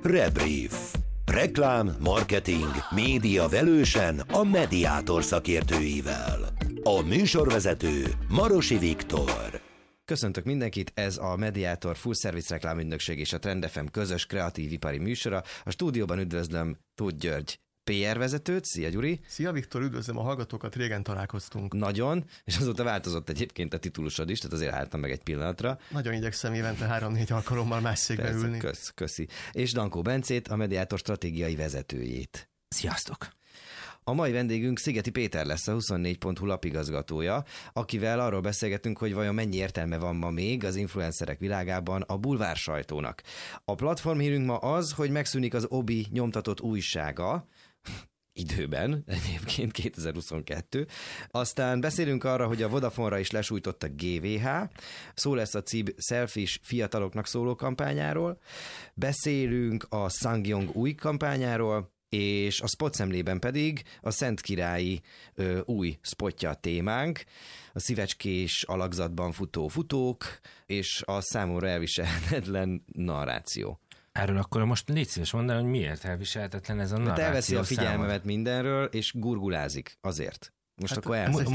Rebrief. Reklám, marketing, média velősen a Mediátor szakértőivel. A műsorvezető Marosi Viktor. Köszöntök mindenkit, ez a Mediátor Full Service reklámügynökség és a Trend FM közös kreatív ipari műsora. A stúdióban üdvözlöm Tóth György PR vezetőt. Szia, Gyuri! Szia, Viktor, üdvözlöm a hallgatókat, régen találkoztunk. Nagyon, és azóta változott egyébként a titulusod is, tehát azért álltam meg egy pillanatra. Nagyon igyekszem évente 3-4 alkalommal más székbe ülni. Köszi. És Dankó Bencét, a Mediátor stratégiai vezetőjét. Sziasztok! A mai vendégünk Szigeti Péter lesz, a 24.hu lapigazgatója, akivel arról beszélgetünk, hogy vajon mennyi értelme van ma még az influencerek világában a bulvár sajtónak. A platformhírünk ma az, hogy megszűnik az Obi nyomtatott újsága, időben, egyébként 2022. Aztán beszélünk arra, hogy a Vodafone-ra is lesújtott a GVH, szó lesz a CIB selfish fiataloknak szóló kampányáról, beszélünk a SsangYong új kampányáról, és a spotszemlében pedig a Szentkirályi új spotja a témánk, a szívecskés alakzatban futó futók, és a számomra elviselhetetlen narráció. Erről akkor most légy szíves mondani, hogy miért elviselhetetlen ez a narráció. Elveszi a figyelmemet mindenről, és gurgulázik azért. Most hát akkor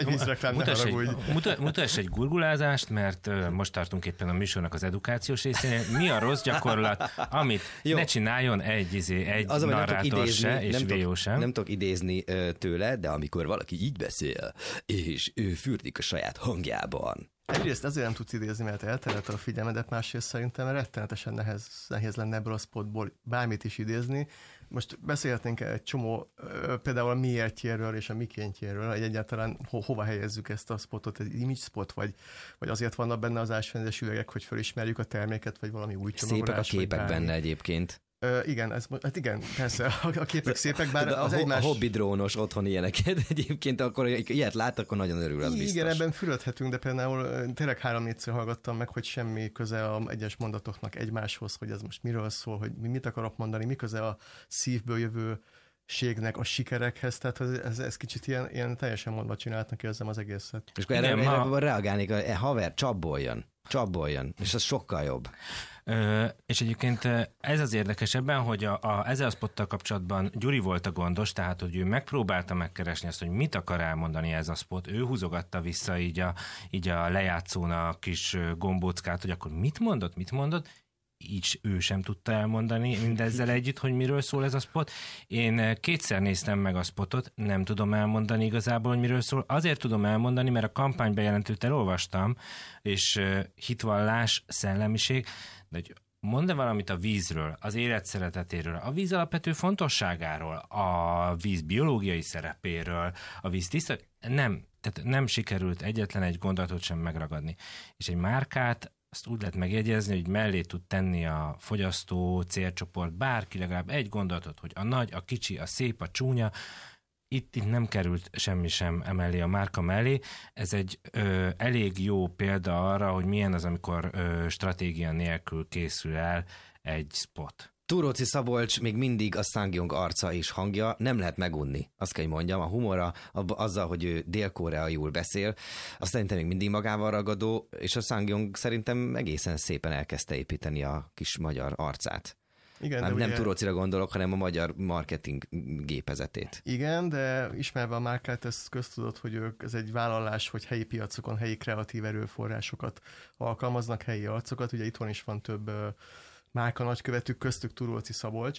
mutass egy gurgulázást, mert most tartunk éppen a műsornak az edukációs részén. Mi a rossz gyakorlat, amit ne csináljon egy narrátor se, és VO sem. Nem tudok idézni tőle, de amikor valaki így beszél, és ő fürdik a saját hangjában. Egyrészt azért nem tudsz idézni, mert elterelt a figyelmedet, másrészt szerintem rettenetesen nehéz lenne ebből a spotból bármit is idézni. Most beszélhetnénk egy csomó, például a miértjéről és a mikéntjéről, hogy egyáltalán hova helyezzük ezt a spotot, egy image spot, vagy azért vannak benne az ásványos üvegek, hogy felismerjük a terméket, vagy valami új csomagolás. Szépek a képek benne egyébként. Igen, igen, persze, a képek szépek, bár az egymás... A hobby drónos otthon ilyeneket egyébként, akkor ilyet lát, akkor nagyon örül, az biztos. Igen, ebben fülödhetünk, de például tényleg 3-4-szer hallgattam meg, hogy semmi köze a egyes mondatoknak egymáshoz, hogy ez most miről szól, hogy mit akarok mondani, mi köze a szívből jövő ségnek a sikerekhez, tehát ez kicsit ilyen teljesen mondva csináltnak érzem az egészet. És akkor erre reagálnék, haver, csapboljon, és ez sokkal jobb. És egyébként ez az érdekesebben, hogy ezzel a spottal kapcsolatban Gyuri volt a gondos, tehát hogy ő megpróbálta megkeresni azt, hogy mit akar elmondani ez a spot. Ő húzogatta vissza így a lejátszón a kis gombóckát, hogy akkor mit mondott, így ő sem tudta elmondani mindezzel együtt, hogy miről szól ez a spot. Én kétszer néztem meg a spotot, nem tudom elmondani igazából, hogy miről szól. Azért tudom elmondani, mert a kampánybejelentőt elolvastam, és hitvallás, szellemiség, de hogy mondd valamit a vízről, az élet szeretetéről, a víz alapvető fontosságáról, a víz biológiai szerepéről, a víz tiszta... Tehát nem sikerült egyetlen egy gondolatot sem megragadni. És egy márkát azt úgy lehet megjegyezni, hogy mellé tud tenni a fogyasztó, célcsoport, bárki legalább egy gondolatot, hogy a nagy, a kicsi, a szép, a csúnya, itt nem került semmi sem emellé a márka mellé. Ez egy elég jó példa arra, hogy milyen az, amikor stratégia nélkül készül el egy spot. Túróczi Szabolcs még mindig a SsangYong arca és hangja, nem lehet megunni. Azt kell, hogy mondjam, a humora, azzal, hogy ő dél-koreaiul beszél, azt szerintem még mindig magával ragadó, és a SsangYong szerintem egészen szépen elkezdte építeni a kis magyar arcát. Igen, nem Túrócira gondolok, hanem a magyar marketing gépezetét. Igen, de ismerve a márkát, ez köztudott, hogy ez egy vállalás, hogy helyi piacokon helyi kreatív erőforrásokat alkalmaznak, helyi arcokat. Ugye itthon is van több márka nagykövetük, köztük Túróczi Szabolcs.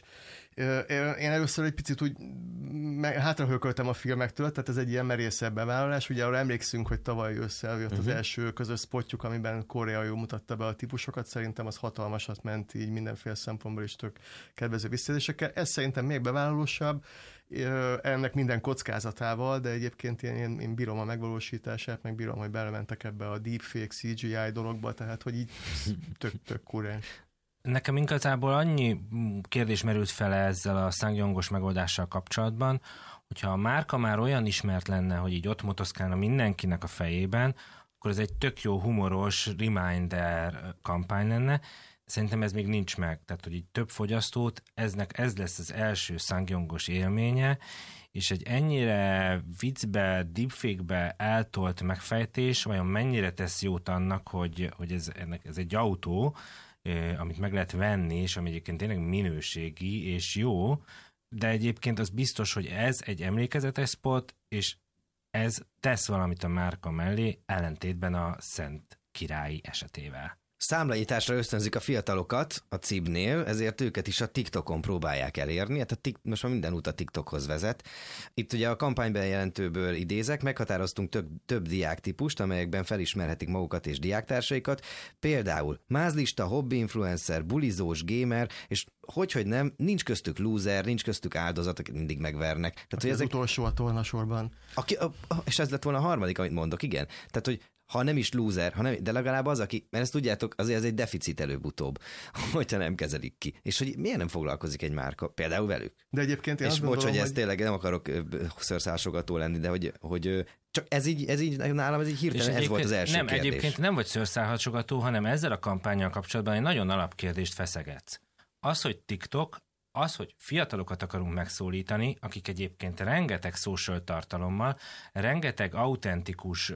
Én először egy picit úgy hátrahőköltem a filmektől, tehát ez egy ilyen merészebb bevállalás. Ugye arra emlékszünk, hogy tavaly ősszel jött az első közös spotjuk, amiben Korea mutatta be a típusokat. Szerintem az hatalmasat ment így mindenféle szempontból is tök kedvező visszajelzésekkel. Ez szerintem még bevállalósabb, ennek minden kockázatával, de egyébként én bírom a megvalósítását, meg bírom, hogy belementek ebbe a deepfake CGI dologba, tehát hogy így tök kurrens. Nekem igazából annyi kérdés merült fel ezzel a SsangYongos megoldással kapcsolatban, hogyha a márka már olyan ismert lenne, hogy így ott motoszkálna mindenkinek a fejében, akkor ez egy tök jó humoros reminder kampány lenne. Szerintem ez még nincs meg. Tehát, hogy így több fogyasztót, ez lesz az első SsangYongos élménye, és egy ennyire viccbe, deepfake-be eltolt megfejtés vajon mennyire tesz jót annak, hogy ez egy autó, amit meg lehet venni, és ami egyébként tényleg minőségi és jó, de egyébként az biztos, hogy ez egy emlékezetes spot, és ez tesz valamit a márka mellé, ellentétben a Szent Királyi esetével. Számlanyításra ösztönzik a fiatalokat a CIB-nél, ezért őket is a TikTokon próbálják elérni. Hát most már minden út a TikTokhoz vezet. Itt ugye a kampánybejelentőből idézek, meghatároztunk több diáktípust, amelyekben felismerhetik magukat és diáktársaikat. Például mázlista, hobby influencer, bulizós, gamer, és hogy nem, nincs köztük loser, nincs köztük áldozat, akik mindig megvernek. Tehát, hogy ezek... utolsó a tornasorban. És ez lett volna a harmadik, amit mondok, igen. Tehát, hogy ha nem is loser, de legalább az, aki, mert ezt tudjátok, azért ez egy deficit előbb-utóbb, hogyha nem kezelik ki. És hogy miért nem foglalkozik egy márka, például velük? De egyébként én és bocs, hogy ez tényleg nem akarok szőrszásogató lenni, de hogy csak ez így nálam ez így hirtelen ez volt az első kérdés. Egyébként nem vagy szőrszálhasogató, hanem ezzel a kampánnyal kapcsolatban egy nagyon alapkérdést feszegetsz. Az, hogy TikTok, az, hogy fiatalokat akarunk megszólítani, akik egyébként rengeteg social tartalommal, rengeteg autentikus,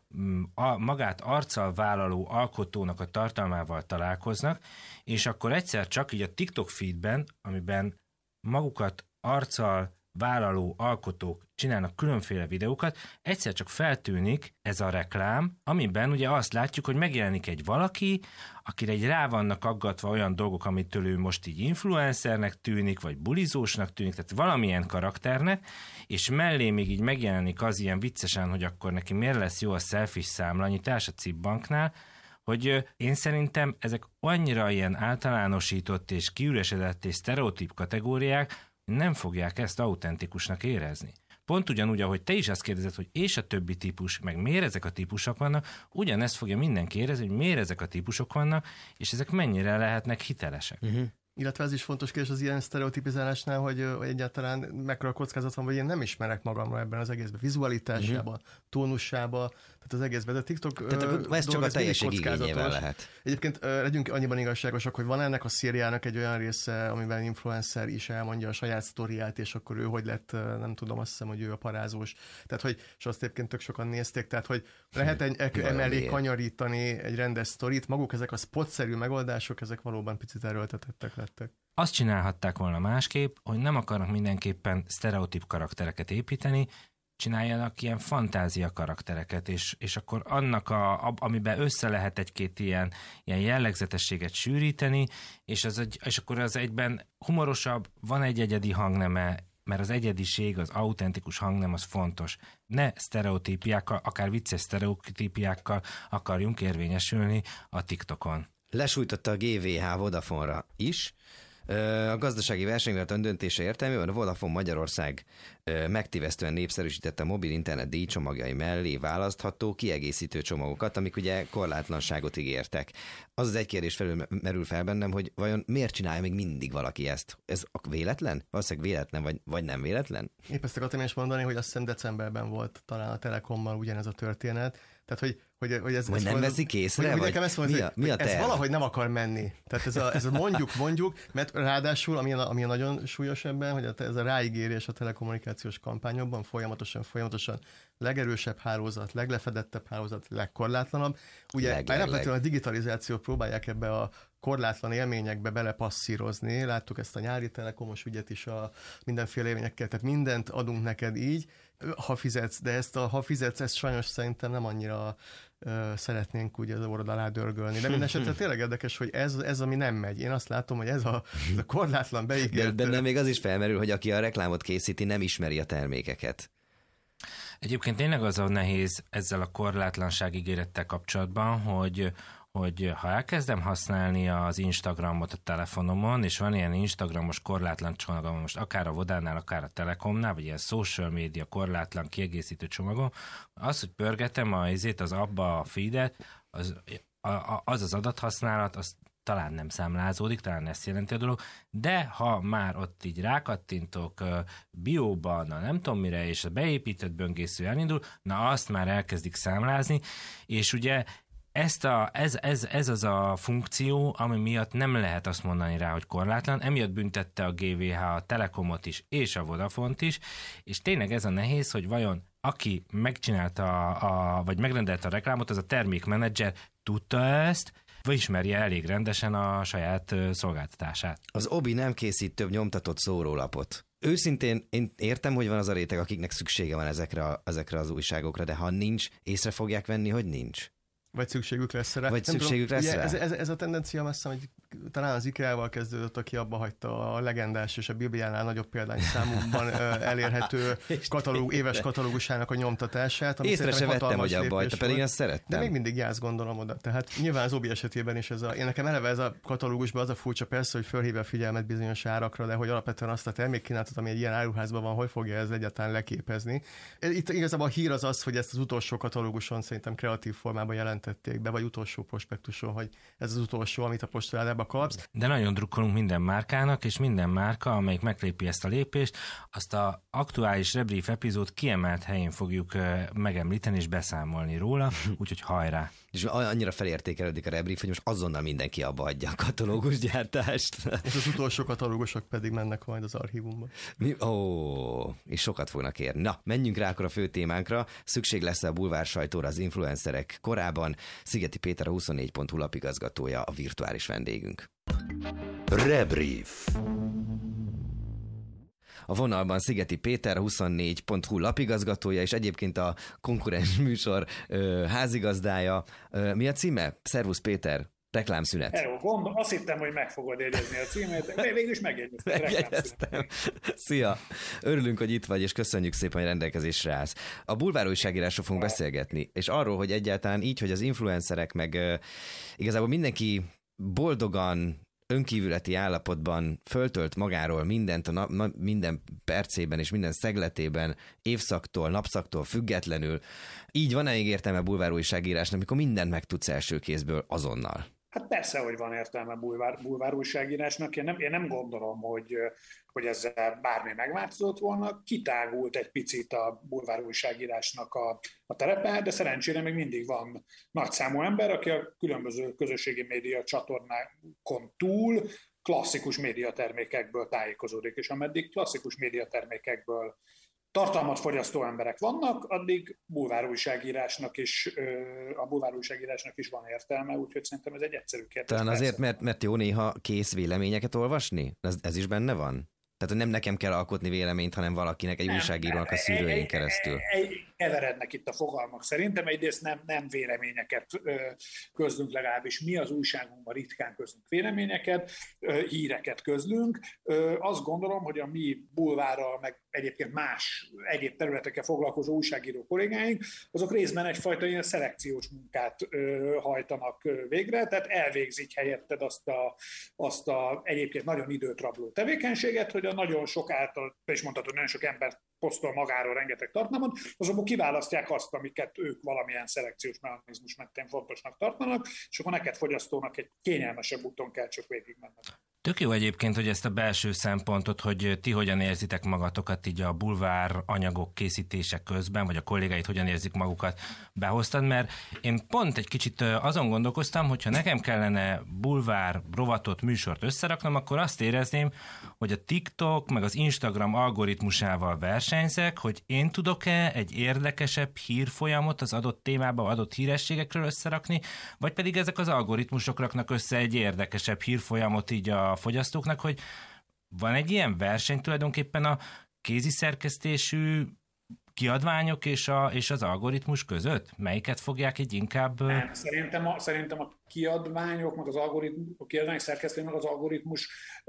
magát arccal vállaló alkotónak a tartalmával találkoznak, és akkor egyszer csak így a TikTok feedben, amiben magukat arccal vállaló alkotók csinálnak különféle videókat, egyszer csak feltűnik ez a reklám, amiben ugye azt látjuk, hogy megjelenik egy valaki, akire egy rá vannak aggatva olyan dolgok, amitől ő most így influencernek tűnik, vagy bulizósnak tűnik, tehát valamilyen karakternek, és mellé még így megjelenik az ilyen viccesen, hogy akkor neki miért lesz jó a selfish számlanyítás a CIB banknál, hogy én szerintem ezek annyira ilyen általánosított és kiüresedett és sztereotíp kategóriák, nem fogják ezt autentikusnak érezni. Pont ugyanúgy, ahogy te is azt kérdezed, hogy és a többi típus, meg miért ezek a típusok vannak, ugyanezt fogja mindenki érezni, hogy miért ezek a típusok vannak, és ezek mennyire lehetnek hitelesek. Uh-huh. Illetve ez is fontos kérdés az ilyen sztereotipizálásnál, hogy egyáltalán mekkora kockázat van, hogy én nem ismerek magamra ebben az egészben, vizualitásában, tónussában, tehát az egészben. De TikTok tehát ez csak a teljesség igényével lehet. Egyébként legyünk annyiban igazságosak, hogy van ennek a szériának egy olyan része, amiben influencer is elmondja a saját sztoriát, és akkor ő hogy lett, nem tudom, azt hiszem, hogy ő a parázós. Tehát, hogy, és azt egyébként tök sokan nézték, tehát, hogy lehet emellé kanyarítani egy rendes sztorit, maguk ezek a spotszerű megoldások, ezek valóban picit erőltetettek lettek. Azt csinálhatták volna másképp, hogy nem akarnak mindenképpen sztereotíp karaktereket építeni, csináljanak ilyen fantázia karaktereket, és akkor annak, amiben össze lehet egy-két ilyen jellegzetességet sűríteni, és akkor az egyben humorosabb, van egy egyedi hangneme, mert az egyediség, az autentikus hangnem az fontos. Ne sztereotípiákkal, akár vicces sztereotípiákkal akarjunk érvényesülni a TikTokon. Lesújtotta a GVH Vodafone-ra is. A gazdasági versenyverseny döntése értelmében a Vodafone Magyarország megtévesztően népszerűsítette a mobil internet díjcsomagjai mellé választható kiegészítő csomagokat, amik ugye korlátlanságot ígértek. Az egy kérdés merül fel bennem, hogy vajon miért csinálja még mindig valaki ezt? Ez véletlen? Valószínűleg véletlen, vagy nem véletlen? Épp ezt akartam is mondani, hogy azt hiszem decemberben volt talán a Telekommal ugyanez a történet. Tehát, hogy ez nem veszik észre? Hogy nekem ezt mondani, mi a terv? Ez valahogy nem akar menni. Tehát ez a mondjuk, mert ráadásul, ami a nagyon súlyos ebben, hogy ez a ráígérés a telekommunikációs kampányokban folyamatosan legerősebb hálózat, leglefedettebb hálózat, legkorlátlanabb. Ugye alapvetően a digitalizációt próbálják ebbe a korlátlan élményekbe belepasszírozni. Láttuk ezt a nyári telekomos ügyet is a mindenféle élményekkel, tehát mindent adunk neked így, ha fizetsz, de ha fizetsz, ezt sajnos szerintem nem annyira szeretnénk úgy az orrod alá dörgölni. De minden esetre tényleg érdekes, hogy ez ami nem megy. Én azt látom, hogy ez a korlátlan beígért... De bennem még az is felmerül, hogy aki a reklámot készíti, nem ismeri a termékeket. Egyébként tényleg az a nehéz ezzel a korlátlanság ígérettel kapcsolatban, hogy ha elkezdem használni az Instagramot a telefonomon, és van ilyen Instagramos korlátlan csomagom, most akár a Vodánál, akár a Telekomnál, vagy ilyen social media korlátlan kiegészítő csomagom, az, hogy pörgetem az abba a feedet, az adathasználat, az talán nem számlázódik, talán ezt jelenti a dolog, de ha már ott így rákattintok bióban, nem tudom mire, és a beépített böngésző elindul, na azt már elkezdik számlázni, és ugye ez az a funkció, ami miatt nem lehet azt mondani rá, hogy korlátlan, emiatt büntette a GVH a Telekomot is, és a Vodafont is, és tényleg ez a nehéz, hogy vajon aki megcsinálta, vagy megrendelte a reklámot, az a termékmenedzser tudta ezt, vagy ismerje elég rendesen a saját szolgáltatását. Az Obi nem készít több nyomtatott szórólapot. Őszintén én értem, hogy van az a réteg, akiknek szüksége van ezekre az újságokra, de ha nincs, észre fogják venni, hogy nincs. Vagy szükségük lesz rá. Vagy szükségük lesz rá. Ez a tendencia messze, hogy talán az IKEA-val kezdődött, aki abba hagyta a legendás és a Bibliánál nagyobb példányszámúban elérhető éves katalógusának a nyomtatását. Észre se vettem, hogy abba hagyta, pedig azt szerettem. De még mindig jász, gondolom oda. Tehát nyilván az Obi esetében is én nekem eleve ez a katalógusban az a furcsa, persze, hogy fölhívja a figyelmet bizonyos árakra, de hogy alapvetően azt a termékkínálatot, ami egy ilyen áruházban van, hogy fogja ez egyáltalán leképezni. Itt igazából a hír az, hogy ezt az utolsó katalóguson szerintem kreatív formában jelentették be, vagy utolsó prospektuson, hogy ez az utolsó, amit a postaládába kapsz. De nagyon drukkolunk minden márkának, és minden márka, amelyik meglépi ezt a lépést, azt az aktuális Rebrief epizód kiemelt helyén fogjuk megemlíteni és beszámolni róla, úgyhogy hajrá! És annyira felértékelődik a Rebrief, hogy most azonnal mindenki abba adja a katalógusgyártást. És az utolsó katalógusok pedig mennek majd az archívumba. És sokat fognak érni. Na, menjünk rá akkor a fő témánkra. Szükség lesz a bulvár sajtóra az influencerek korában. Szigeti Péter, a 24.hu lapigazgatója, a virtuális vendégünk. Rebrief. A vonalban Szigeti Péter, a 24.hu lapigazgatója, és egyébként a konkurens műsor házigazdája. Mi a címe? Szervusz Péter, reklámszünet. Hello, azt hittem, hogy meg fogod jegyezni a címét, de végül is megjegyeztem. Szia! Örülünk, hogy itt vagy, és köszönjük szépen, hogy rendelkezésre állsz. A bulvár újságírásról fogunk beszélgetni, és arról, hogy egyáltalán így, hogy az influencerek, meg igazából mindenki boldogan, önkívületi állapotban föltölt magáról mindent minden percében és minden szegletében, évszaktól, napszaktól függetlenül. Így van-e még értelme bulvárújságírásnak, amikor mindent megtudsz első kézből azonnal? Hát persze, hogy van értelme bulvár újságírásnak. Én nem gondolom, hogy ezzel bármi megváltozott volna. Kitágult egy picit a bulvár újságírásnak a terepe, de szerencsére még mindig van nagyszámú ember, aki a különböző közösségi média csatornákon túl klasszikus médiatermékekből tájékozódik, és ameddig klasszikus médiatermékekből tartalmat fogyasztó emberek vannak, addig a bulvár újságírásnak is van értelme, úgyhogy szerintem ez egy egyszerű kérdés. Talán azért, mert jó néha kész véleményeket olvasni? Ez is benne van? Tehát nem nekem kell alkotni véleményt, hanem valakinek, egy újságírónak a szűrőjén keresztül. Keverednek itt a fogalmak szerintem. Egyrészt nem véleményeket közlünk, legalábbis mi az újságunkban ritkán közlünk véleményeket, híreket közlünk. Azt gondolom, hogy a mi bulvárral, meg egyébként más egyéb területekkel foglalkozó újságíró kollégáink, azok részben egyfajta ilyen szelekciós munkát hajtanak végre, tehát elvégzik helyetted azt a egyébként nagyon időt rabló tevékenységet, hogy a nagyon sok által, és mondhatod, nagyon sok ember posztol magáról rengeteg tartalmat, azokból kiválasztják azt, amiket ők valamilyen szelekciós mechanizmus mentén fontosnak tartanak, és akkor neked fogyasztónak egy kényelmesebb úton kell csak végigmenned. Tök jó egyébként, hogy ezt a belső szempontot, hogy ti hogyan érzitek magatokat így a bulvár anyagok készítése közben, vagy a kollégáid hogyan érzik magukat, behoztad, mert én pont egy kicsit azon gondolkoztam, hogyha nekem kellene bulvár rovatot, műsort összeraknom, akkor azt érezném, hogy a TikTok meg az Instagram algoritmusával versenyzek, hogy én tudok-e egy érdekesebb hírfolyamot az adott témába, adott hírességekről összerakni, vagy pedig ezek az algoritmusok raknak össze egy érdekesebb hírfolyamot így a fogyasztóknak, hogy van egy ilyen verseny tulajdonképpen a kézi szerkesztésű kiadványok és az algoritmus között? Melyiket fogják így inkább... Nem, szerintem a kiadványok, meg a kiadványok szerkesztői, meg az algoritmus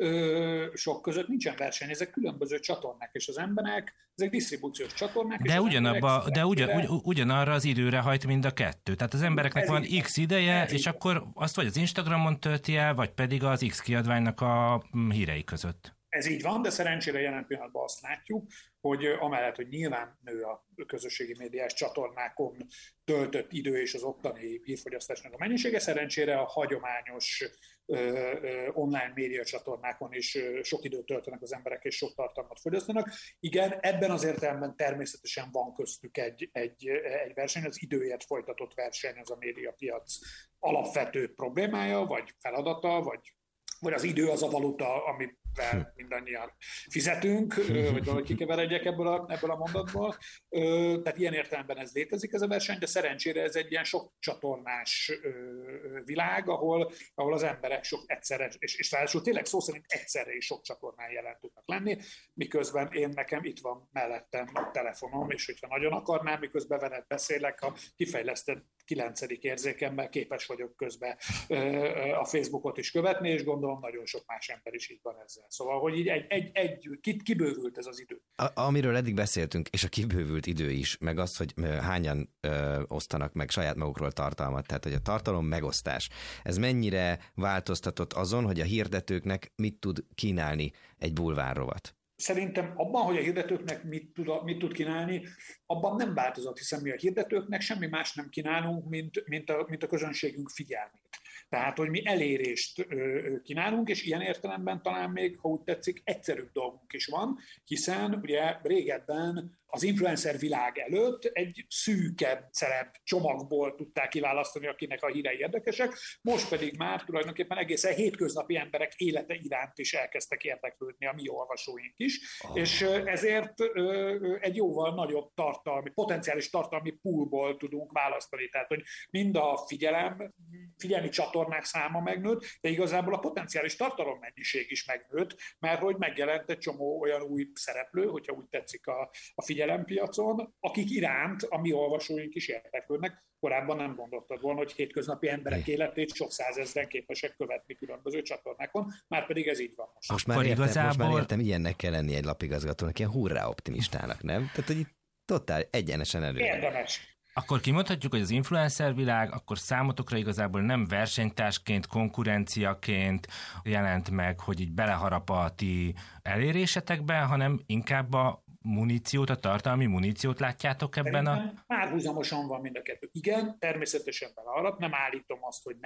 sok között nincsen verseny. Ezek különböző csatornák, és az emberek, ezek disztribúciós csatornák. De ugyanarra az időre hajt mind a kettő. Tehát az embereknek van X ideje, és akkor azt vagy az Instagramon tölti el, vagy pedig az X kiadványnak a hírei között. Ez így van, de szerencsére jelen pillanatban azt látjuk, hogy amellett, hogy nyilván nő a közösségi médiás csatornákon töltött idő és az ottani hírfogyasztásnak a mennyisége, szerencsére a hagyományos online média csatornákon is sok időt töltenek az emberek és sok tartalmat fogyasztanak. Igen, ebben az értelemben természetesen van köztük egy verseny, az időért folytatott verseny az a médiapiac alapvető problémája, vagy feladata, vagy az idő az a valuta, amivel mindannyian fizetünk, vagy valahogy kikeveredjek ebből a mondatból. Tehát ilyen értelemben ez létezik ez a verseny, de szerencsére ez egy ilyen sok csatornás világ, ahol az emberek sok egyszerre, és ráadásul tényleg szó szerint egyszerre is sok csatornán jelen tudnak lenni, miközben nekem itt van mellettem a telefonom, és hogyha nagyon akarnám, miközben veled beszélek, a kifejlesztett 9. érzékemmel képes vagyok közben a Facebookot is követni, és gondolom nagyon sok más ember is így van ezzel. Szóval, hogy így kibővült ez az idő. Amiről eddig beszéltünk, és a kibővült idő is, meg az, hogy hányan osztanak meg saját magukról tartalmat, tehát hogy a tartalom megosztás, ez mennyire változtatott azon, hogy a hirdetőknek mit tud kínálni egy bulvárrovat? Szerintem abban, hogy a hirdetőknek mit tud kínálni, abban nem változott, hiszen mi a hirdetőknek semmi más nem kínálunk, mint a közönségünk figyelmét. Tehát, hogy mi elérést kínálunk, és ilyen értelemben talán még, ha úgy tetszik, egyszerűbb dolgunk is van, hiszen ugye régebben az influencer világ előtt egy szűkebb celeb csomagból tudták kiválasztani, akinek a hírei érdekesek, most pedig már tulajdonképpen egészen hétköznapi emberek élete iránt is elkezdtek érdeklődni a mi olvasóink is, és ezért egy jóval nagyobb potenciális tartalmi poolból tudunk választani, tehát hogy mind a figyelmi csatornák száma megnőtt, de igazából a potenciális tartalommennyiség is megnőtt, mert hogy megjelent egy csomó olyan új szereplő, hogyha úgy tetszik a figyelempiacon, akik iránt a mi olvasóink is érdeklődnek. Korábban nem gondoltad volna, hogy hétköznapi emberek életét sok százezren képesek követni különböző csatornákon, már pedig ez így van most. Most már értem, ilyennek kell lenni egy lapigazgatónak, ilyen hurrá optimistának, nem? Tehát, hogy totál egyenesen előre. Érdemes. Akkor kimondhatjuk, hogy az influencer világ akkor számotokra igazából nem versenytársként, konkurenciaként jelent meg, hogy így beleharap a ti elérésetekbe, hanem inkább a muníciót, a tartalmi muníciót látjátok ebben a... Párhuzamosan van mind a kettő. Igen, természetesen beleharap, nem állítom azt, hogy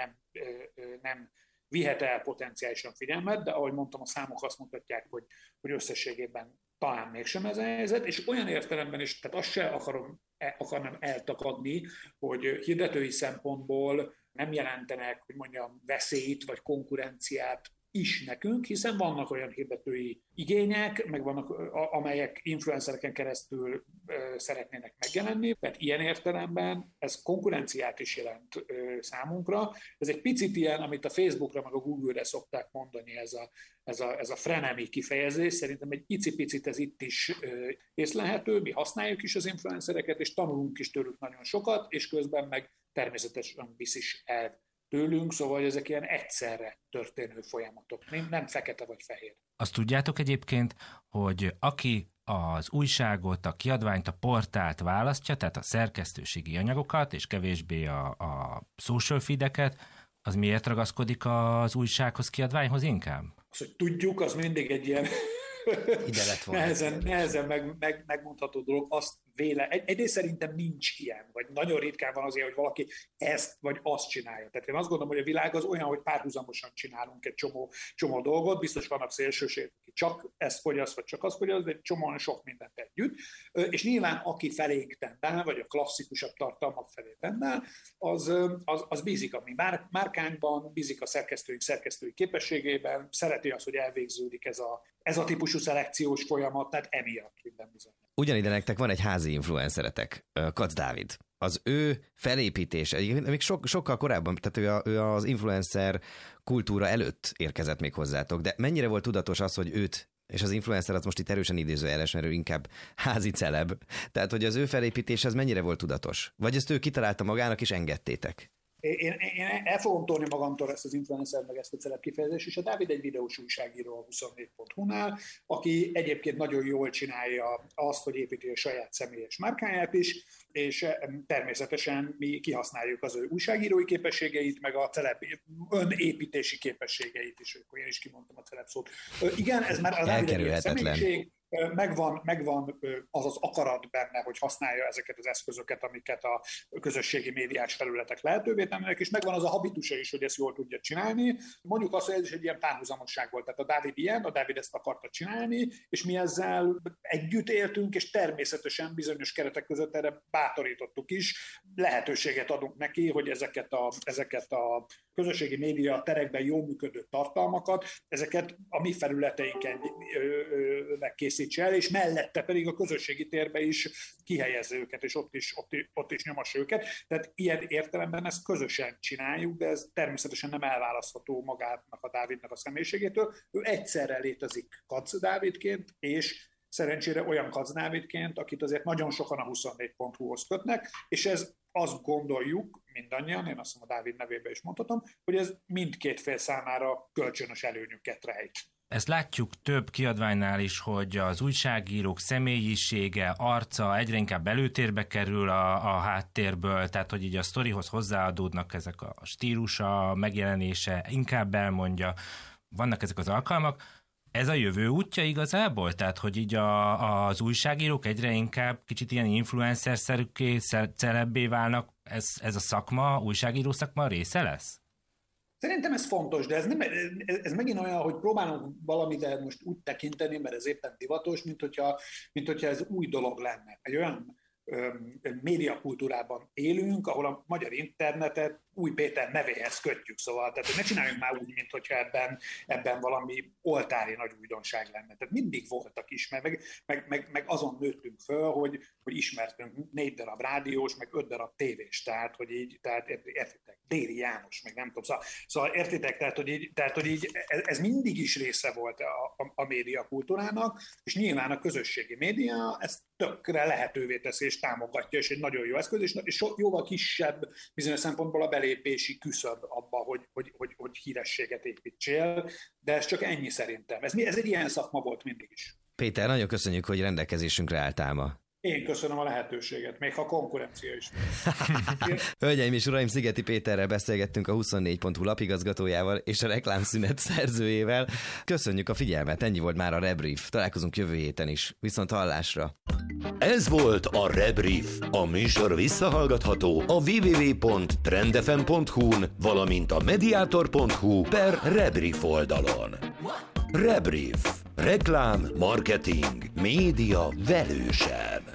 nem vihet el potenciálisan figyelmet, de ahogy mondtam, a számok azt mutatják, hogy összességében talán mégsem ez a helyzet, és olyan értelemben is, tehát azt se akarnám eltakadni, hogy hirdetői szempontból nem jelentenek, hogy mondjam, veszélyt vagy konkurenciát is nekünk, hiszen vannak olyan hirdetői igények, meg vannak, amelyek influencereken keresztül szeretnének megjelenni, tehát ilyen értelemben ez konkurenciát is jelent számunkra. Ez egy picit ilyen, amit a Facebookra meg a Google-re szokták mondani, ez a frenemy kifejezés, szerintem egy icipicit ez itt is észlelhető, mi használjuk is az influencereket, és tanulunk is tőlük nagyon sokat, és közben meg természetesen visz is el tőlünk, szóval ezek ilyen egyszerre történő folyamatok, nem fekete vagy fehér. Azt tudjátok egyébként, hogy aki az újságot, a kiadványt, a portált választja, tehát a szerkesztőségi anyagokat, és kevésbé a social feedeket, az miért ragaszkodik az újsághoz, kiadványhoz inkább? Az, hogy tudjuk, az mindig egy ilyen nehezen megmondható dolog. Egyrészt szerintem nincs ilyen, vagy nagyon ritkán van azért, hogy valaki ezt vagy azt csinálja. Tehát én azt gondolom, hogy a világ az olyan, hogy párhuzamosan csinálunk egy csomó dolgot, biztos vannak szélsőségek, aki csak ezt fogyaszt, vagy csak azt fogyaszt, de egy csomóan sok mindent együtt. És nyilván aki felénk tendál, vagy a klasszikusabb tartalmak felé tendál, az bízik a mi márkánkban, bízik a szerkesztői képességében, szereti azt, hogy elvégződik ez a típusú szelekciós folyamat, tehát emiatt minden bizony. Ugyanide nektek van egy házi influenceretek, Kac Dávid. Az ő felépítése, még sokkal korábban, tehát ő az influencer kultúra előtt érkezett még hozzátok, de mennyire volt tudatos az, hogy őt, és az influencer az most itt erősen idézőjeles, mert ő inkább házi celeb, tehát hogy az ő felépítése az mennyire volt tudatos? Vagy ezt ő kitalálta magának és engedtétek? Én el fogom tolni magamtól ezt az influencer, meg ezt a celeb kifejezést, és a Dávid egy videós újságíró a 24.hu-nál, aki egyébként nagyon jól csinálja azt, hogy építi a saját személyes márkáját is, és természetesen mi kihasználjuk az ő újságírói képességeit, meg a celeb önépítési képességeit is, akkor én is kimondtam a celeb szót. Igen, ez már a Dávid egy személyiség, megvan az az akarat benne, hogy használja ezeket az eszközöket, amiket a közösségi médiás felületek lehetővé tennének, és megvan az a habitusa is, hogy ezt jól tudja csinálni. Mondjuk azt, hogy ez is egy ilyen párhuzamosság volt. Tehát a Dávid ezt akarta csinálni, és mi ezzel együtt éltünk, és természetesen bizonyos keretek között erre bátorítottuk is. Lehetőséget adunk neki, hogy ezeket a közösségi média terekben jól működő tartalmakat, ezeket a mi felületeinken készítse el, és mellette pedig a közösségi térbe is kihelyezze őket, és ott is nyomassa őket. Tehát ilyen értelemben ezt közösen csináljuk, de ez természetesen nem elválasztható magának a Dávidnak a személyiségétől. Ő egyszerre létezik Kac Dávidként, és szerencsére olyan Kac Dávidként, akit azért nagyon sokan a 24.hu-hoz kötnek, és ez azt gondoljuk mindannyian, én azt hiszem a Dávid nevében is mondhatom, hogy ez mindkét fél számára kölcsönös előnyöket rejt. Ezt látjuk több kiadványnál is, hogy az újságírók személyisége, arca egyre inkább előtérbe kerül a háttérből, tehát hogy így a sztorihoz hozzáadódnak ezek a stílusa, megjelenése, inkább elmondja, vannak ezek az alkalmak. Ez a jövő útja igazából? Tehát, hogy így az újságírók egyre inkább kicsit ilyen influencer-szerűkké, celebbé válnak, ez a szakma, újságíró szakma része lesz? Szerintem ez fontos, de ez megint olyan, hogy próbálunk valamit most úgy tekinteni, mert ez éppen divatos, mint hogyha ez új dolog lenne. Egy olyan médiakultúrában élünk, ahol a magyar internetet Új Péter nevéhez kötjük, szóval tehát ne csináljunk már úgy, mint hogyha ebben valami oltári nagy újdonság lenne. Tehát mindig voltak is, meg azon nőttünk föl, hogy ismertünk 4 darab rádiós, meg 5 darab tévés, tehát értitek, Déri János, meg nem tudom, szóval értitek, tehát hogy így ez mindig is része volt a médiakultúrának, és nyilván a közösségi média ezt tökre lehetővé teszi és támogatja, és egy nagyon jó eszköz, és jóval kisebb bizonyos szempontból a belépési küszöb abba, hogy hírességet építsél, de ez csak ennyi szerintem. Ez egy ilyen szakma volt mindig is. Péter, nagyon köszönjük, hogy rendelkezésünkre álltál ma. Én köszönöm a lehetőséget, még ha konkurencia is. Hölgyeim és uraim, Szigeti Péterrel beszélgettünk, a 24.hu lapigazgatójával és a reklámszünet szerzőjével. Köszönjük a figyelmet, ennyi volt már a Rebrief. Találkozunk jövő héten is. Viszont hallásra! Ez volt a Rebrief. A műsor visszahallgatható a www.trendfm.hu-n, valamint a mediator.hu/Rebrief oldalon. Rebrief. Reklám, marketing, média velősen.